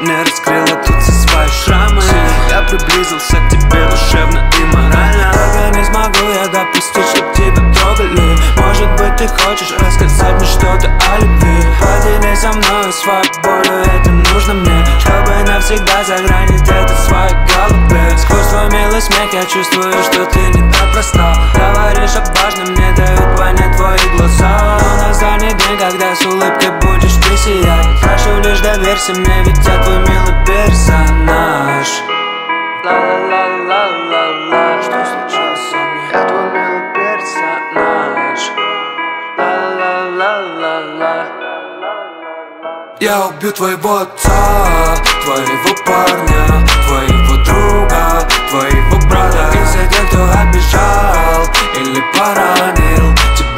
не раскрыла тут все свои шрамы. Я приблизился к тебе душевно и морально. Только не смогу я допустить, чтоб тебя трогали. Может быть ты хочешь рассказать мне что-то о любви. Поделись со мной своей болью, это нужно мне, чтобы навсегда сохранить это в своей голове. Сквозь твой милый смех я чувствую, что ты не так проста. Говоришь о важном, мне дают понять твои глаза. Но настанет день, когда с улыбкой будешь ты сиять. Прошу лишь доверься мне, ведь я твой милый персонаж. Ла-ла-ла-ла-ла-ла. Что случилось со мной? Я твой милый персонаж. Ла-ла-ла-ла-ла-ла. Я убью твоего отца, твоего парня, твоего друга, твоего брата и всех тех, кто обижал или поранил тебя.